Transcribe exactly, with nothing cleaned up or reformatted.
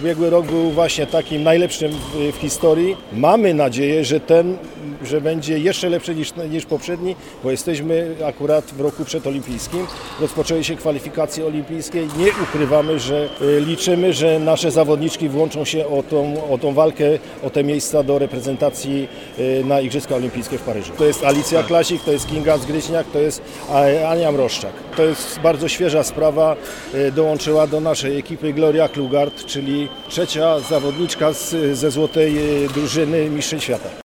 ubiegły rok był właśnie takim najlepszym w, w historii. Mamy nadzieję, że ten, że będzie jeszcze lepszy niż, niż poprzedni, bo jesteśmy akurat w roku przedolimpijskim. Rozpoczęły się kwalifikacje olimpijskie. Nie ukrywamy, że liczymy, że nasze zawodniczki włączą się o tą, o tą walkę, o te miejsca do reprezentacji na Igrzyska Olimpijskie w Paryżu. To jest Alicja Klasik, to jest Kinga Zgryźniak, to jest Ania Mroszczak. To jest bardzo świeża sprawa. Dołączyła do naszej ekipy Gloria Klugart, czyli trzecia zawodniczka z, ze złotej drużyny Mistrzostw Świata.